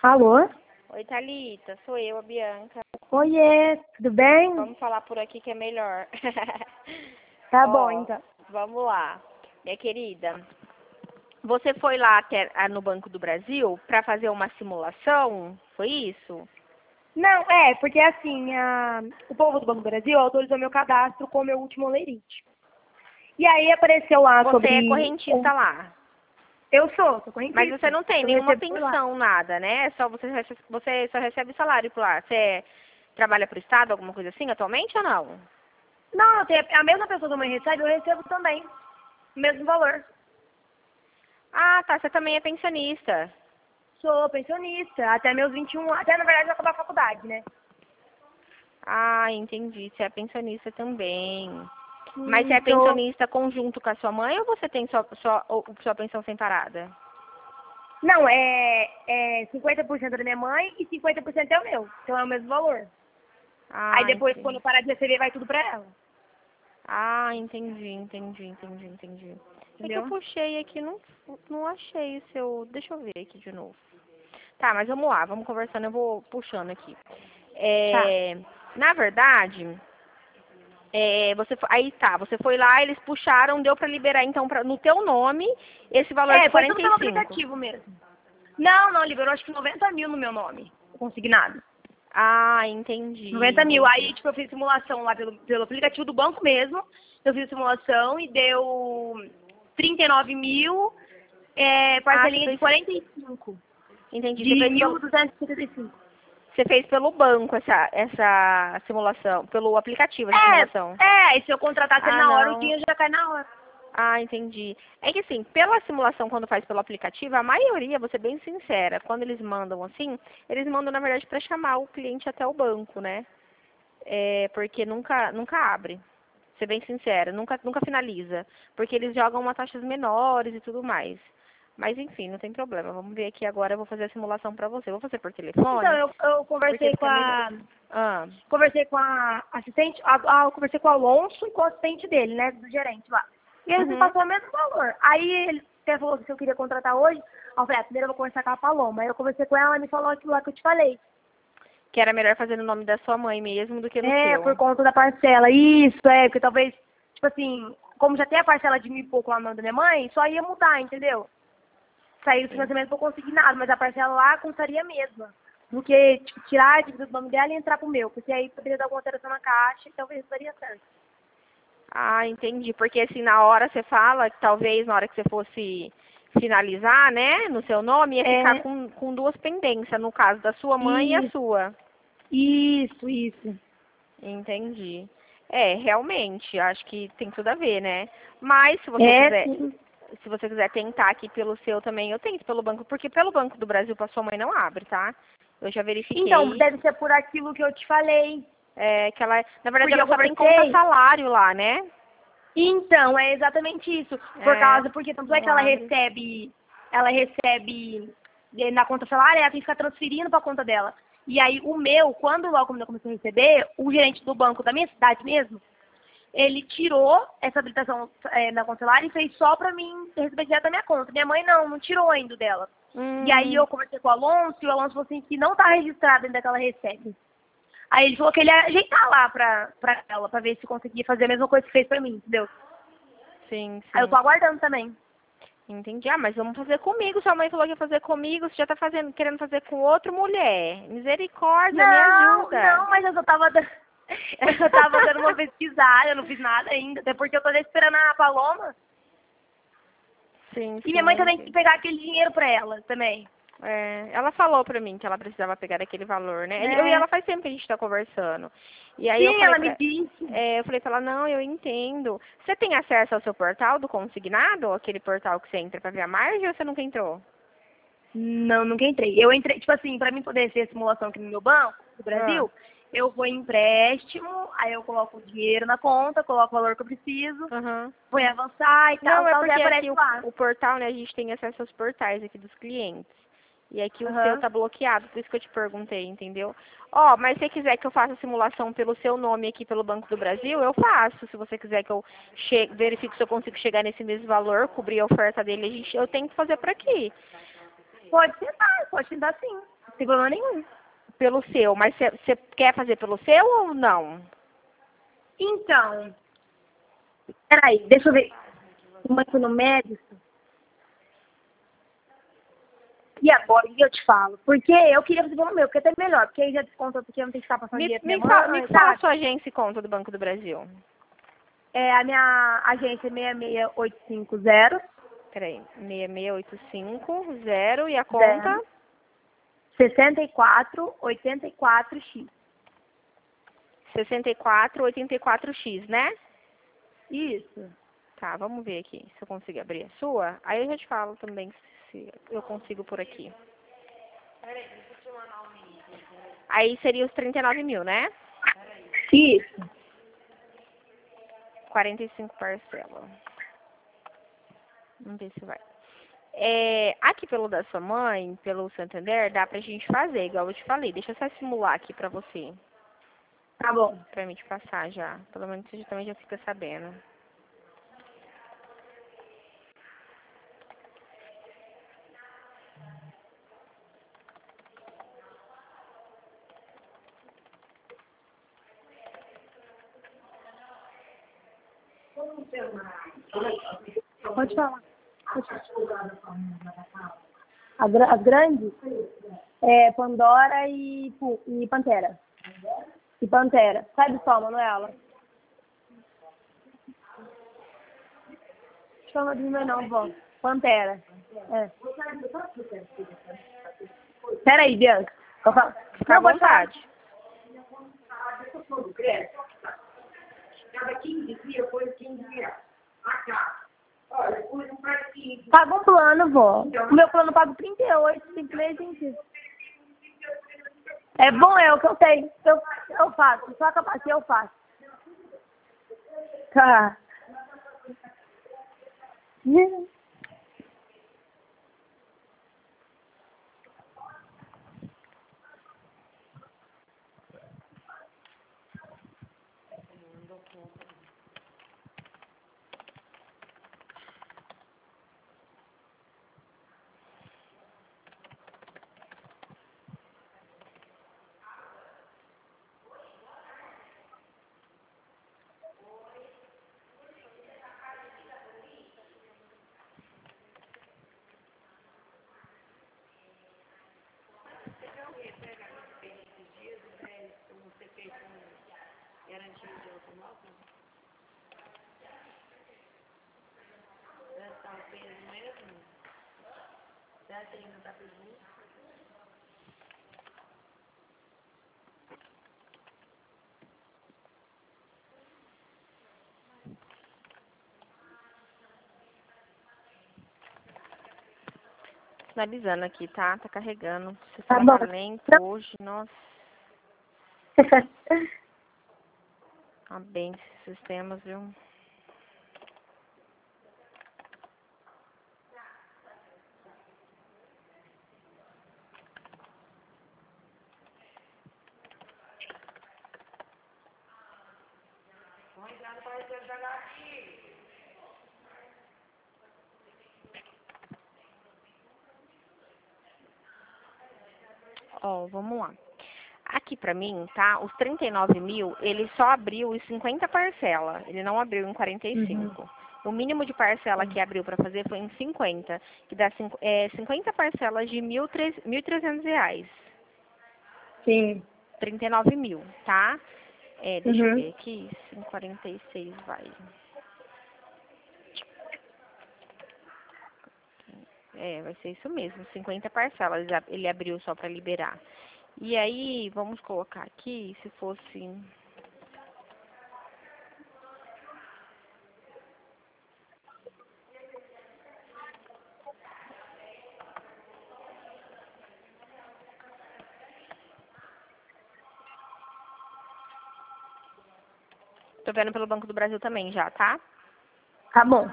Alô? Oi, Thalita, sou eu, a Bianca. Oiê, tudo bem? Vamos falar por aqui que é melhor. Tá Ó, bom, então. vamos lá. Minha querida, você foi lá no Banco do Brasil para fazer uma simulação? Foi isso? Não, porque assim, o povo do Banco do Brasil autorizou meu cadastro com o meu último olerite. E aí apareceu lá Você sobre... é correntista lá. Eu sou correntista. Mas você não tem Eu nenhuma recebo por lá. pensão, nada, né? Só você só recebe salário por lá. Você trabalha para o Estado, alguma coisa assim, atualmente ou não? Não, a mesma pessoa que a mãe recebe, eu recebo também. O mesmo valor. Ah, tá. Você também é pensionista. Sou pensionista, até meus 21 até na verdade eu acabar a faculdade, né? Ah, entendi. Você é pensionista também. Mas você é Sou... pensionista conjunto com a sua mãe ou você tem sua pensão separada? Não, é 50% da minha mãe e 50% é o meu. Então é o mesmo valor. Aí Ah, depois, quando entendi. eu parar de receber, vai tudo pra ela. Ah, entendi. É que eu Entendeu? puxei aqui, não achei o seu... Deixa eu ver aqui de novo. Tá, mas vamos lá, vamos conversando, eu vou puxando aqui. Tá. Na verdade, você foi lá, eles puxaram, deu pra liberar então no teu nome esse valor de Foi tudo pelo 45. aplicativo mesmo. Não, liberou acho que 90 mil no meu nome. Consignado. Ah, entendi, 90 mil. Aí, entendi. tipo, eu fiz simulação lá pelo aplicativo do banco mesmo. Eu fiz a simulação e deu 39 mil, Ah, você parcelinha de fez, 45. entendi, De 1.255. você fez pelo banco essa simulação, pelo aplicativo essa simulação. E se eu contratasse ele Ah, na hora, o não. dinheiro já cai na hora. Ah, entendi. É que assim, pela simulação, quando faz pelo aplicativo, a maioria, vou ser bem sincera, quando eles mandam assim, eles mandam, na verdade, para chamar o cliente até o banco, né? Porque nunca abre. Ser bem sincera, nunca finaliza. Porque eles jogam uma taxas menores e tudo mais. Mas enfim, não tem problema. Vamos ver aqui agora, eu vou fazer a simulação para você. Vou fazer por Então, telefone, eu porque conversei com fica melhor. a... Ah, Conversei com a assistente, eu conversei com o Alonso e com o assistente dele, né, do gerente lá. E eles me uhum. passaram o mesmo valor. Aí ele até falou se eu queria contratar hoje. Aí eu falei, primeiro eu vou conversar com a Paloma. Aí eu conversei com ela e me falou aquilo lá que eu te falei. Que era melhor fazer no nome da sua mãe mesmo do que no Por seu. conta da parcela. Isso, porque talvez, tipo assim, como já tem a parcela de 1.000 e pouco lá no nome da minha mãe, só ia mudar, entendeu? Sair do Sim. financiamento por consignado, mas a parcela lá contaria a mesma. Do que, tipo, tirar a dívida do nome dela e entrar pro meu. Porque aí poderia dar alguma alteração na caixa e talvez daria certo. Ah, entendi. Porque assim, na hora você fala que talvez na hora que você fosse finalizar, né, no seu nome, ia ficar É, com duas pendências, no caso da sua mãe e a isso, sua. isso. Entendi. Realmente, acho que tem tudo a ver, né? Mas Sim. se você quiser tentar aqui pelo seu também, eu tento pelo banco, porque pelo Banco do Brasil para sua mãe não abre, tá? Eu já Então, verifiquei. deve ser por aquilo que eu te falei. Que ela, na verdade, Porque ela eu só tem conta conversei. salário lá, né? Então, é exatamente isso. É, Porque tanto é não que abre. ela recebe na conta salário, ela tem que ficar transferindo para a conta dela. E aí o meu, logo eu comecei a receber, o gerente do banco da minha cidade mesmo, ele tirou essa habilitação na conta salário e fez só para mim receber direto da minha conta. Minha mãe não tirou ainda o dela. E aí Hum, eu conversei com o Alonso, e o Alonso falou assim que não está registrado ainda que ela recebe. Aí ele falou que ele ia ajeitar lá pra ela, pra ver se conseguia fazer a mesma coisa que fez pra mim, entendeu? sim, Aí eu tô sim. aguardando também. Entendi. Ah, mas vamos fazer comigo. Sua mãe falou que ia fazer comigo. Você já tá querendo fazer com outra mulher. Misericórdia, me ajuda. Não, mas eu só tava dando... Eu tava dando uma pesquisada, eu não fiz nada ainda, até porque eu tô esperando a Paloma. Sim, E minha sim, mãe eu também tem que entendo. pegar aquele dinheiro pra ela também. Ela falou pra mim que ela precisava pegar aquele valor, né? Eu e É. ela faz tempo que a gente tá conversando. E aí Sim, ela me disse. eu falei pra ela, não, eu entendo. Você tem acesso ao seu portal do consignado? Aquele portal que você entra pra ver a margem ou você nunca entrou? Não, nunca entrei. Eu entrei, tipo assim, pra mim poder ser simulação aqui no meu banco, do Ah, Brasil, eu vou em empréstimo, aí eu coloco o dinheiro na conta, coloco o valor que eu preciso, aham. vou em avançar e Não, é tal, daí porque aparece aqui lá. o portal, né, a gente tem acesso aos portais aqui dos clientes. E aqui o seu Aham. tá bloqueado, por isso que eu te perguntei, entendeu? Ó, mas se você quiser que eu faça a simulação pelo seu nome aqui pelo Banco do Brasil, eu faço. Se você quiser que eu verifique se eu consigo chegar nesse mesmo valor, cobrir a oferta dele, eu tenho que fazer por aqui. Pode tentar sim. Sem problema nenhum. Pelo seu, mas você quer fazer pelo seu ou não? Então, peraí, deixa eu ver. Uma aqui no médico. E agora, eu te falo. Porque eu queria fazer pelo meu, porque é até melhor. Porque aí já desconta, porque eu não tenho que ficar passando dinheiro pra minha mãe, Me fala a sabe? sua agência e conta do Banco do Brasil. A minha agência é 66850 Peraí, 66850 e a conta? 6484X. 6484X, né? Isso. Tá, vamos ver aqui se eu consigo abrir a sua. Aí eu já te falo também se eu consigo por aqui. Aí seria os 39 mil, né? Isso. 45 parcelas. Vamos ver se vai. Aqui pelo da sua mãe, pelo Santander, dá pra gente fazer, igual eu te falei. Deixa eu só simular aqui pra você. Tá bom. Pra mim te passar já. Pelo menos você também já fica sabendo. Pode falar. As grandes? Pandora e Pantera. E Pantera. Sai do sol, Manuela. Chama de meu não, vó. Pantera. Peraí, Bianca. Fica à vontade. Cada 15 dias foi 15 reais. Olha, eu pus um pratinho. Paga um plano, vó. O meu plano paga 38, 5 meses, 20. É bom, é o que eu tenho. Eu faço. Só a capacidade eu faço. Tá. Finalizando aqui, tá? Tá carregando. O Tá sistema bom. tá lento hoje, nossa. Tá bem esses sistemas, viu? Ó, vamos lá. Aqui pra mim, tá? Os 39 mil, ele só abriu em 50 parcela. Ele não abriu em 45. O mínimo de parcela que abriu pra fazer foi em 50, que dá 50 parcelas de 1.300 reais. Sim. 39 mil, tá? Deixa eu ver aqui, 46 vai. Vai ser isso mesmo, 50 parcelas ele abriu só pra liberar. E aí, vamos colocar aqui, se fosse... Tô vendo pelo Banco do Brasil também já, tá? Tá bom.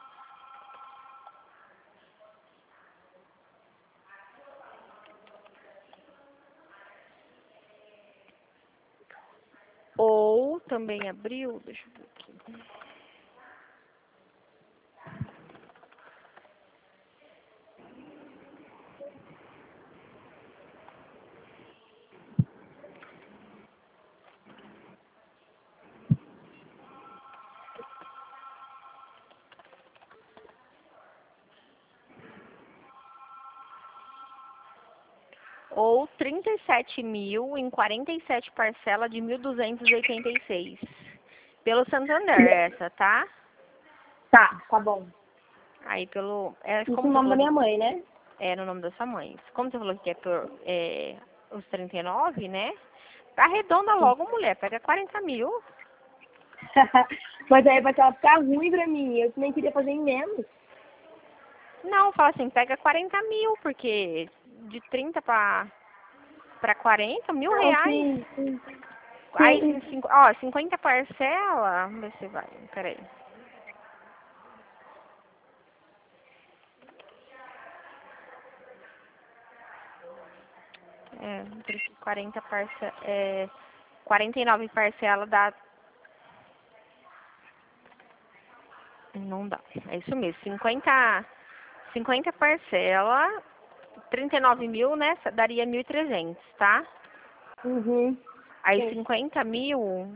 Ou também abriu, deixa eu ver aqui. ou 37 mil em 47 parcelas de 1.286. Pelo Santander essa, tá? Tá bom. Aí pelo... É, Isso como o você nome da falou, minha mãe, né? é no nome da sua mãe. Como você falou que é por os 39, né? Arredonda logo, mulher. Pega 40 mil. Mas aí vai ficar ruim pra mim. Eu nem queria fazer em menos. Não, fala assim, pega 40 mil, porque de 30 pra 40, R$ 1.000. Sim. Aí, 50 parcela, vamos ver se vai, peraí. É, 40 parcela, 49 parcela dá... Não dá, é isso mesmo, 50 parcela, 39 mil, né, daria 1.300, tá? Uhum. Aí Sim. 50 mil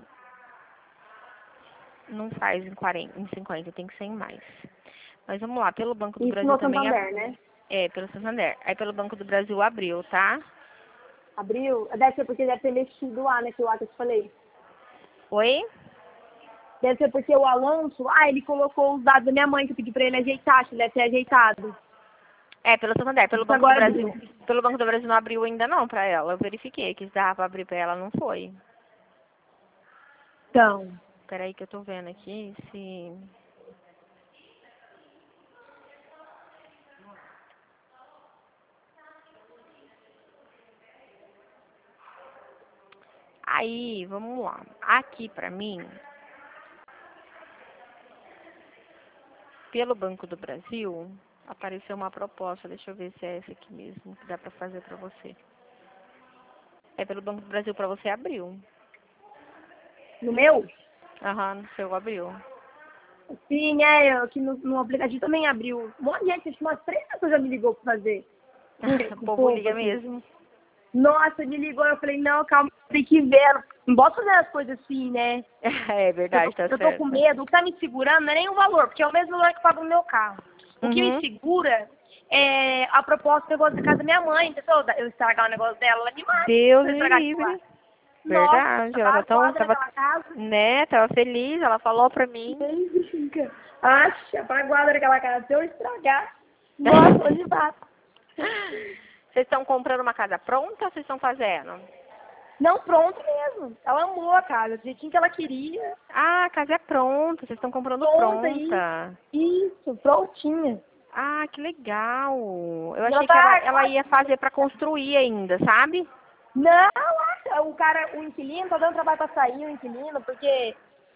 não faz em 50, tem que ser em mais. Mas vamos lá, pelo Banco do Isso Brasil no também... Santander, né? pelo Santander. Aí pelo Banco do Brasil abriu, tá? Abriu? Deve ser porque deve ter mexido lá, né? Que eu te falei. Oi? Deve ser porque o Alonso, ele colocou os dados da minha mãe que eu pedi pra ele ajeitar, acho que deve ter ajeitado. Pelo Santander, pelo Isso Banco do agora Brasil. abriu. Pelo Banco do Brasil não abriu ainda não pra ela. Eu verifiquei que se dava pra abrir pra ela, não foi. Então, Peraí que eu tô vendo aqui se... Aí, vamos lá. Aqui pra mim, pelo Banco do Brasil, apareceu uma proposta. Deixa eu ver se é essa aqui mesmo que dá pra fazer pra você. Pelo Banco do Brasil pra você abriu. no meu? Aham, no seu abriu. Sim, aqui no aplicativo também abriu. Um monte de gente, acho que umas 3 pessoas já me ligou pra fazer. O povo liga assim. mesmo. Nossa, me ligou, eu falei, não, calma, tem que ver. Não posso fazer as coisas assim, né? É verdade, tá Eu tô certo. com medo. O que tá me segurando não é nem o valor, porque é o mesmo valor que eu pago no meu carro. O que me Uhum. segura é a proposta do negócio da casa da minha mãe, entendeu? Eu estragar o negócio dela, ela me mata. Deus Se eu me estragar aquilo lá. livre. Nossa, Verdade. Ela tá tá tão, quadra tava, naquela casa. né, tava feliz, ela falou pra mim. Nem brinca. Acha, pra guarda daquela casa. Se eu estragar, nossa, onde mata. Vocês estão comprando uma casa pronta ou vocês estão fazendo? Não, pronto mesmo. Ela amou a casa, do jeitinho que ela queria. Ah, a casa é pronta, vocês estão comprando Pronta aí. pronta. Isso, prontinha. Ah, que legal. Eu Ela achei que tá ela ia fazer pra construir ainda, sabe? Não, o inquilino tá dando trabalho pra sair, o inquilino, porque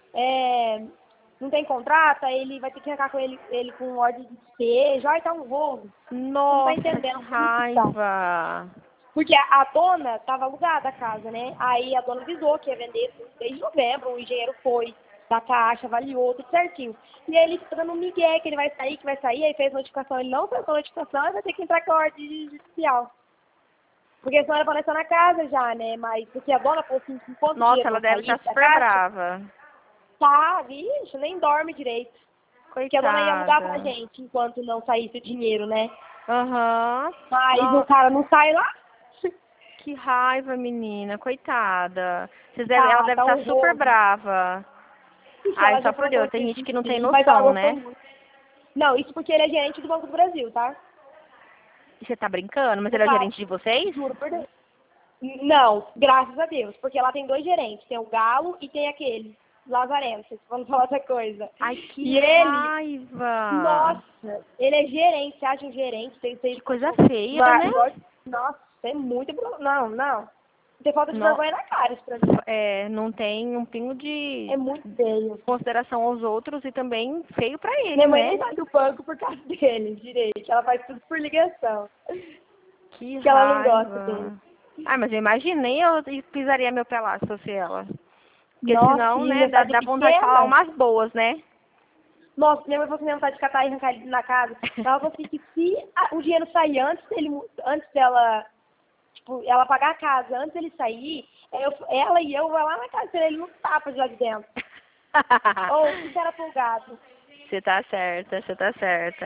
não tem contrato, aí ele vai ter que arcar com ele com ordem de despejo, tá um rolo. Você não tá Nossa, que entendendo como que tá. raiva. Porque a dona tava alugada a casa, né? Aí a dona avisou que ia vender desde novembro, o engenheiro foi da caixa, avaliou, tudo certinho. E aí ele fica dando um migué que ele vai sair, aí fez notificação, ele não fez a notificação, e vai ter que entrar com a ordem judicial. Porque senão ela apareceu na casa já, né? Mas porque a dona falou assim, que enquanto o Nossa, dinheiro ela não deve sair estar da super caixa, brava. tá, vixe, nem dorme direito. Porque a dona ia alugar pra Coitada. gente enquanto não saísse o dinheiro, né? Aham. Mas o Nossa, cara não sai lá. que raiva, menina. Coitada. Ela deve Tá estar um super rolo. brava. Ixi, Ai, ela só já por falou que Deus, ela tem tinha gente que não tem sentido, mas ela noção, gostou né? muito. Não, isso porque ele é gerente do Banco do Brasil, tá? E você tá brincando? Mas Eu ele é o falo, gerente de vocês? juro por Deus. Não, graças a Deus, porque lá tem 2 gerentes, tem o Galo e tem aquele, Lazareno, vocês vão falar outra coisa. Ai, que E ele, raiva. nossa, ele é gerente, você acha um gerente, tem Que coisa feia, né? nossa, é muito, não, tem falta de Não, vergonha na cara isso pra mim, não tem um pingo de é muito feio. consideração aos outros e também feio pra ele, Minha mãe né? nem sai do banco por causa dele, direito, ela faz tudo por ligação, Que que ela não gosta dele. raiva. Ai, mas eu imagino, nem eu pisaria meu pé lá se fosse ela. Porque Nossa, senão, e né, minha cidade é dá vontade de falar pequena. umas boas, né? Nossa, minha mãe falou que minha vontade de catar e arrancar ele na casa. Ela falou assim que se o dinheiro sair antes dela, tipo, ela pagar a casa, antes dele sair, ela e eu vai lá na casa dele, ele não tapa de lá de dentro. Ou, que era folgado. Você tá certa, você tá certa.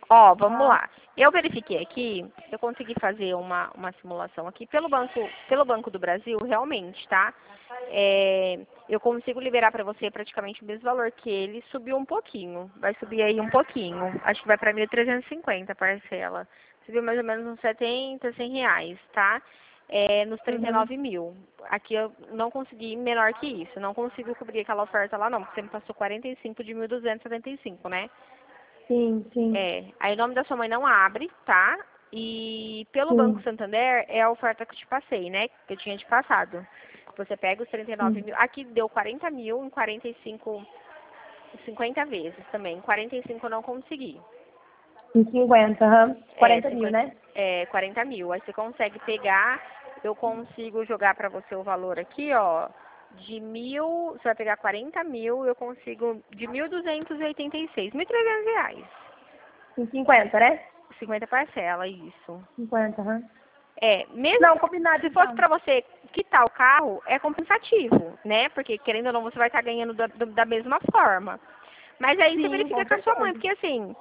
Ó, vamos lá. Eu verifiquei aqui, eu consegui fazer uma simulação aqui pelo Banco do Brasil, realmente, tá? Eu consigo liberar para você praticamente o mesmo valor que ele, subiu um pouquinho. Vai subir aí um pouquinho. Acho que vai para 1.350 a parcela. Subiu mais ou menos uns 70, 100 reais, tá? Nos 39 mil. Aqui eu não consegui menor que isso. Não consigo cobrir aquela oferta lá não, porque você me passou 45 de 1.275, né? Sim, sim. Aí o nome da sua mãe não abre, tá? E pelo Banco Santander é a oferta que eu te passei, né? Que eu tinha te passado. Você pega os 39 mil. Aqui deu 40 mil em 45, 50 vezes também. Em 45 eu não consegui. Em 50, 40 mil, 50, né? 40 mil. Aí você consegue pegar, eu consigo jogar pra você o valor aqui, ó. De 1.000, você vai pegar 40 mil, eu consigo de 1.286, 1.300 reais. Em 50, né? 50 parcela, isso. 50, Mesmo Não, combinado. se fosse pra você quitar o carro, é compensativo, né? Porque, querendo ou não, você vai estar ganhando da mesma forma. Mas aí você Sim, verifica com a sua mãe, porque assim,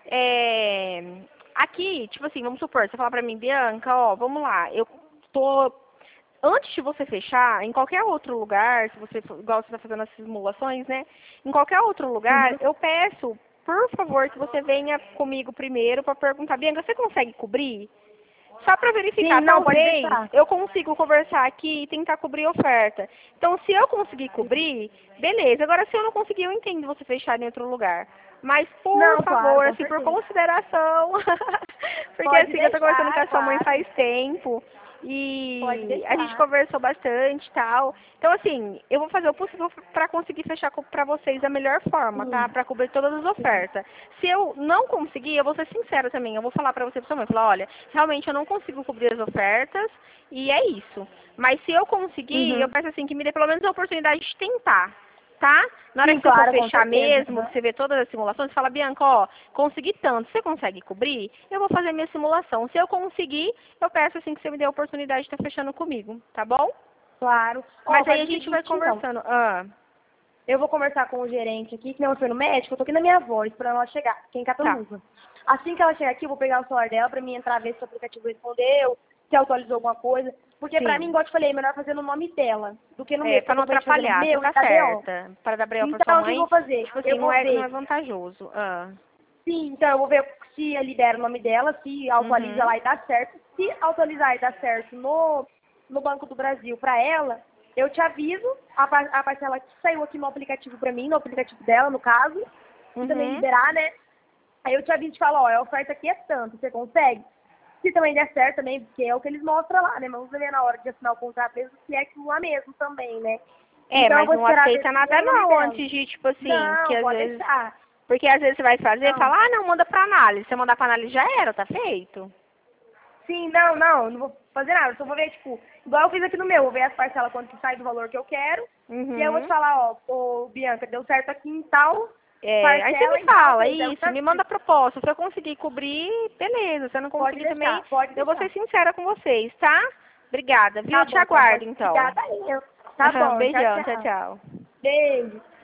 aqui, tipo assim, vamos supor, você fala pra mim, Bianca, ó, vamos lá, eu tô... Antes de você fechar, em qualquer outro lugar, se você, igual você está fazendo as simulações, né? Em qualquer outro lugar, eu peço, por favor, que você venha comigo primeiro para perguntar, Bianca, você consegue cobrir? Só para verificar, Sim, não, pode talvez deixar. eu consigo conversar aqui e tentar cobrir a oferta. Então, se eu conseguir cobrir, beleza. Agora, se eu não conseguir, eu entendo você fechar em outro lugar. Mas, por Não, favor, claro, com assim, por certeza. consideração. Porque, Pode assim, eu tô conversando com deixar, a sua mãe claro. faz tempo. Pode E a gente deixar. conversou bastante e tal. Então, assim, eu vou fazer o possível para conseguir fechar para vocês da melhor forma, tá? Para cobrir todas as ofertas. Se eu não conseguir, eu vou ser sincera também. Eu vou falar para você pessoalmente, falar, olha, realmente eu não consigo cobrir as ofertas e é isso. Mas se eu conseguir, eu peço assim que me dê pelo menos a oportunidade de tentar, tá? Na hora Sim, que você for claro, com fechar certeza. mesmo, que você vê todas as simulações, você fala, Bianca, ó, consegui tanto, você consegue cobrir? Eu vou fazer minha simulação. Se eu conseguir, eu peço assim que você me dê a oportunidade de estar fechando comigo, tá bom? Claro. Mas aí Faz a o gente vai seguinte, então. conversando. Eu vou conversar com o gerente aqui, que não foi no médico, eu tô aqui na minha avó, esperando ela chegar, aqui em Tá. Catamuva. Assim que ela chegar aqui, eu vou pegar o celular dela pra mim entrar, ver se o aplicativo respondeu, se atualizou alguma coisa. Porque pra mim, Sim. igual eu te falei, é melhor fazer no nome dela do que no meu. Pra Porque não eu tô fazer no atrapalhar, você meu e tá tá BO. certa. Para dar breu pra sua Então, o que eu mãe, vou fazer? tipo assim, Eu não vou é ver. vantajoso. Sim, então eu vou ver se libera o nome dela, se atualiza lá e dá certo. Se atualizar e dar certo no Banco do Brasil pra ela, eu te aviso, a parcela que saiu aqui no aplicativo pra mim, no aplicativo dela, no caso, e também liberar, né? Aí eu te aviso e te falo, ó, a oferta aqui é tanto, você consegue? Se também der certo também, porque é o que eles mostram lá, né? Mas vamos ver na hora de assinar o contrato mesmo, se é aquilo lá mesmo também, né? Então eu Mas vou não esperar ver aceita nada primeiro o nome não dela. antes de, tipo assim, que Não, às pode vezes... deixar. Porque às vezes você vai fazer e Não. fala, não, manda pra análise. Se mandar pra análise já era, tá feito. Sim, não vou fazer nada. Eu só vou ver, tipo, igual eu fiz aqui no meu, vou ver as parcelas quanto que sai do valor que eu quero. E aí eu vou te falar, ó, ô Bianca, deu certo aqui em tal Aí você parcela, me em tal fala, vez. Aí eu te isso, me aviso. manda a proposta. Se eu conseguir cobrir, beleza. Se eu não Pode conseguir também, deixar, pode eu vou deixar. ser sincera com vocês, tá? Obrigada, viu? Tá Eu te bom, aguardo, pode. então. Obrigada aí. Tá bom, tchau, Beijão, tchau, tchau. tchau. Beijo.